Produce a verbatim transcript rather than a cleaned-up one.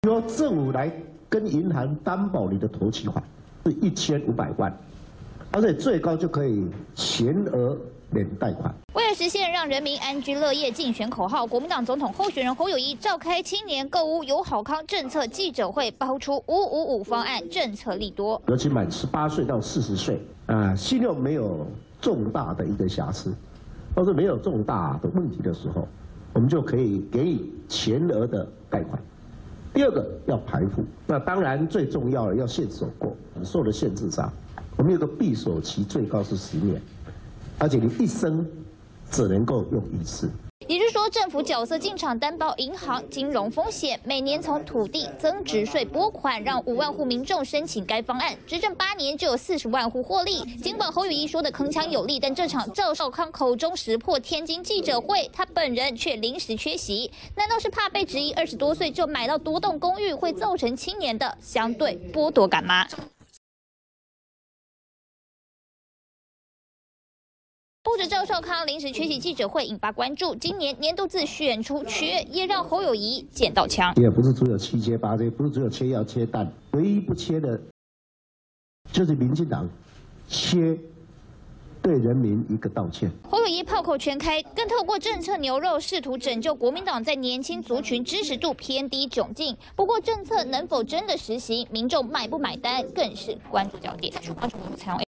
由政府来跟银行担保你的头期款是一千五百万，而且最高就可以全额免贷款。 为了实现让人民安居乐业竞选口号，国民党总统候选人侯友宜召开青年购屋有好康政策记者会，抛出五五五方案，政策利多。 尤其满十八岁到四十岁啊，信用没有重大的一个瑕疵，或是没有重大的问题的时候，我们就可以给予全额的贷款。 第二个要排付，那当然最重要的要限首购，受的限制上，我们有个闭锁期，最高是十年，而且你一生只能够用一次。 也就是说，政府角色进场担保银行金融风险，每年从土地增值税拨款，让五万户民众申请该方案，执政八年就有四十万户获利。尽管侯友宜说的铿锵有力，但这场赵少康口中石破天惊记者会，他本人却临时缺席，难道是怕被质疑二十多岁就买到多栋公寓会造成青年的相对剥夺感吗？ 不止赵少康临时缺席记者会引发关注，今年年度自选出缺，也让侯友宜捡到枪。 也不是只有七缺八缺，不是只有缺药缺蛋，唯一不缺的，就是民进党缺对人民一个道歉。 侯友宜炮口全开，更透过政策牛肉试图拯救国民党在年轻族群支持度偏低窘境。不过政策能否真的实行，民众买不买单更是关注焦点。关注采访。